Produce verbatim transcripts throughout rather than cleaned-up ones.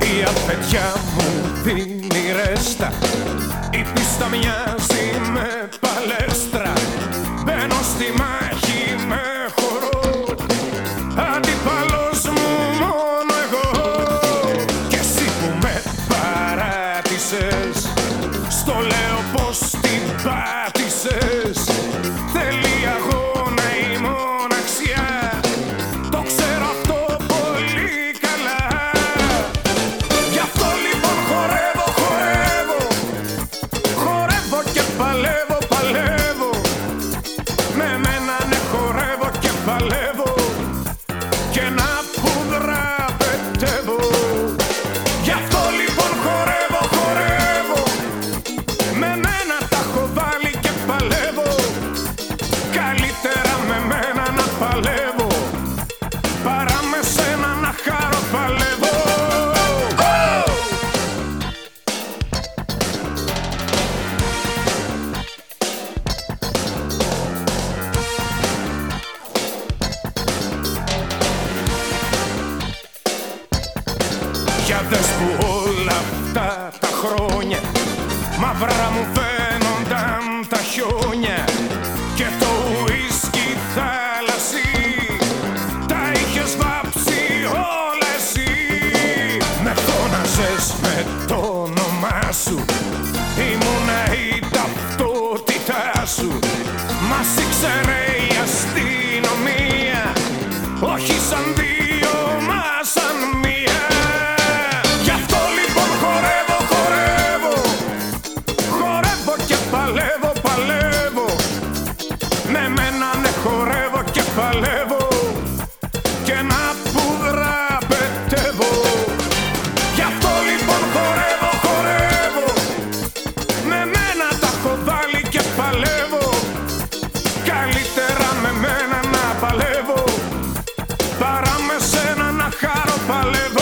Η αφεντιά μου δίνει ρέστα, η πίστα μοιάζει με παλέστρα. Μπαίνω στη μάχη με χορό, αντίπαλος μου μόνο εγώ. Κι εσύ που με παράτησες, στο λέω πως την πάτησες. Θέλει αγώνα η μοναξιά, το ξέρω αυτό πολύ καλά. Γι' αυτό λοιπόν χορεύω, χορεύω, χορεύω και παλεύω, παλεύω. Με μένα ναι χορεύω και παλεύω, και να πουδρά πετεύω. Γι' αυτό λοιπόν χορεύω, χορεύω, με μένα τα έχω βάλει και παλεύω. Καλύτερα με μένα να παλεύω, παρά με σένα να χαρώ παλεύω. Oh! Για δες που όλα αυτά τα χρόνια μαύρα μου φαίνονταν τα χιόνια, και το ουίσκι θάλασσι τα είχες βάψει όλα εσύ. Με φώναζες με το όνομά σου, ήμουνα η ταυτότητά σου. Μας ήξερε η αστυνομία, όχι σαν δύο μα σαν μία. Γι' αυτό λοιπόν χορεύω, χορεύω, χορεύω και παλεύω, παλεύω. Με μένα ναι χορεύω και παλεύω, και να πουδρά πετεύω. Γι' αυτό λοιπόν χορεύω, χορεύω, με μένα τα έχω βάλει και παλεύω. Καλύτερα με μένα να παλεύω, παρά με σένα να χαρώ παλεύω.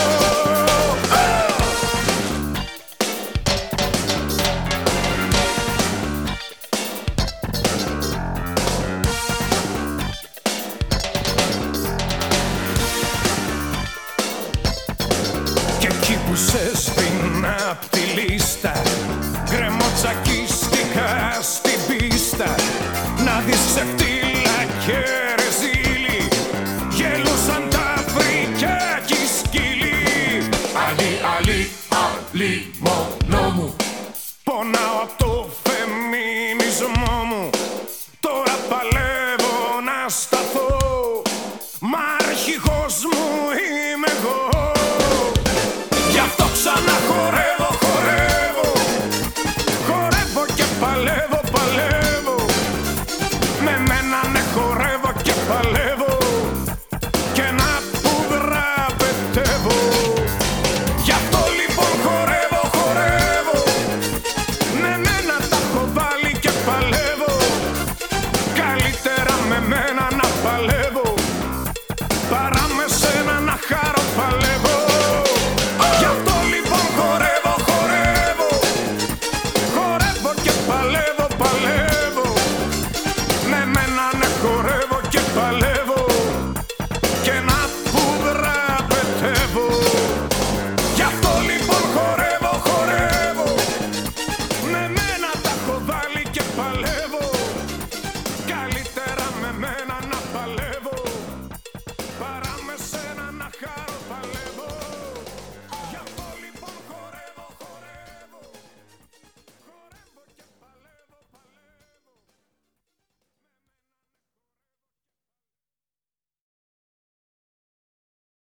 Και εκεί που σε σβήνα απ' τη λίστα, γκρεμοτσακίστηκα στην πίστα. Να δεις ξεφτύλα και ρεζίλι, γελούσαν τα φρικιά κι οι σκύλοι. Άλλη, άλλη, άλλη μόνο μου, πονάω απ' το φεμινισμό μου. Τώρα παλεύω να σταθώ, μα αρχηγός μου είμαι εγώ. Γι' αυτό ξανά